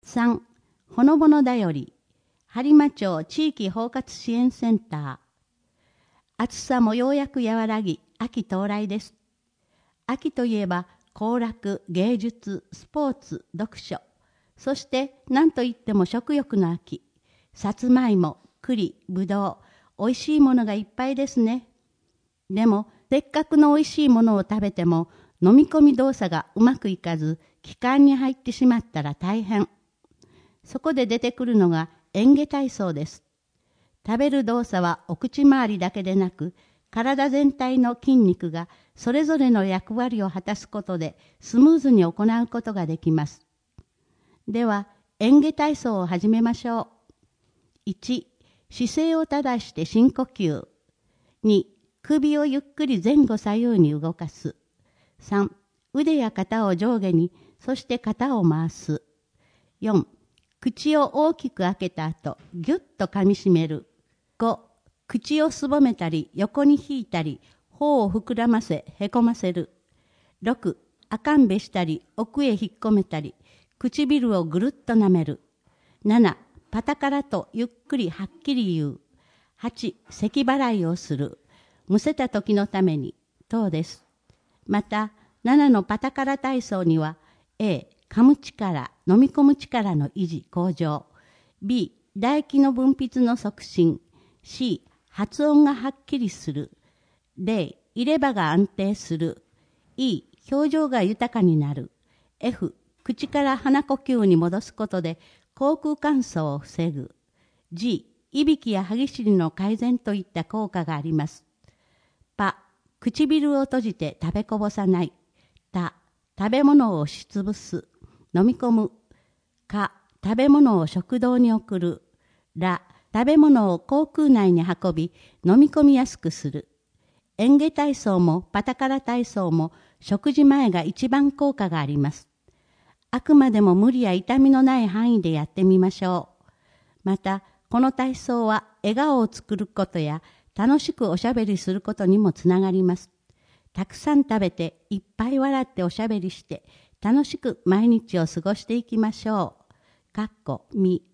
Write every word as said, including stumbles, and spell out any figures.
さん、ほのぼのだより、播磨町地域包括支援センター。暑さもようやく和らぎ、秋到来です。秋といえば、行楽、芸術、スポーツ、読書、そして何といっても食欲の秋。さつまいも、栗、ぶどう、おいしいものがいっぱいですね。でも、せっかくのおいしいものを食べても、飲み込み動作がうまくいかず、気管に入ってしまったら大変。そこで出てくるのが嚥下体操です。食べる動作はお口周りだけでなく、体全体の筋肉がそれぞれの役割を果たすことでスムーズに行うことができます。では、嚥下体操を始めましょう。いち、姿勢を正して深呼吸。に、首をゆっくり前後左右に動かす。さん、腕や肩を上下に、そして肩を回す。よん、口を大きく開けた後、ぎゅっと噛みしめる。ご、口をすぼめたり、横に引いたり、頬を膨らませ、へこませる。ろく、あかんべしたり、奥へ引っ込めたり、唇をぐるっと舐める。なな、パタカラとゆっくりはっきり言う。はち、咳払いをする。むせた時のために、等です。また、ななのパタカラ体操には、A、噛む力、飲み込む力の維持、向上。B、唾液の分泌の促進。C、発音がはっきりする。D、入れ歯が安定する。E、表情が豊かになる。F、口から鼻呼吸に戻すことで口腔乾燥を防ぐ。G、いびきや歯ぎしりの改善といった効果があります。パ、唇を閉じて食べこぼさない。タ、食べ物を押しつぶす。飲み込む。カ、食べ物を食道に送る。ラ、食べ物を口腔内に運び、飲み込みやすくする。嚥下体操もパタカラ体操も食事前が一番効果があります。あくまでも無理や痛みのない範囲でやってみましょう。また、この体操は笑顔を作ることや楽しくおしゃべりすることにもつながります。たくさん食べていっぱい笑っておしゃべりして楽しく毎日を過ごしていきましょう。かっこみ。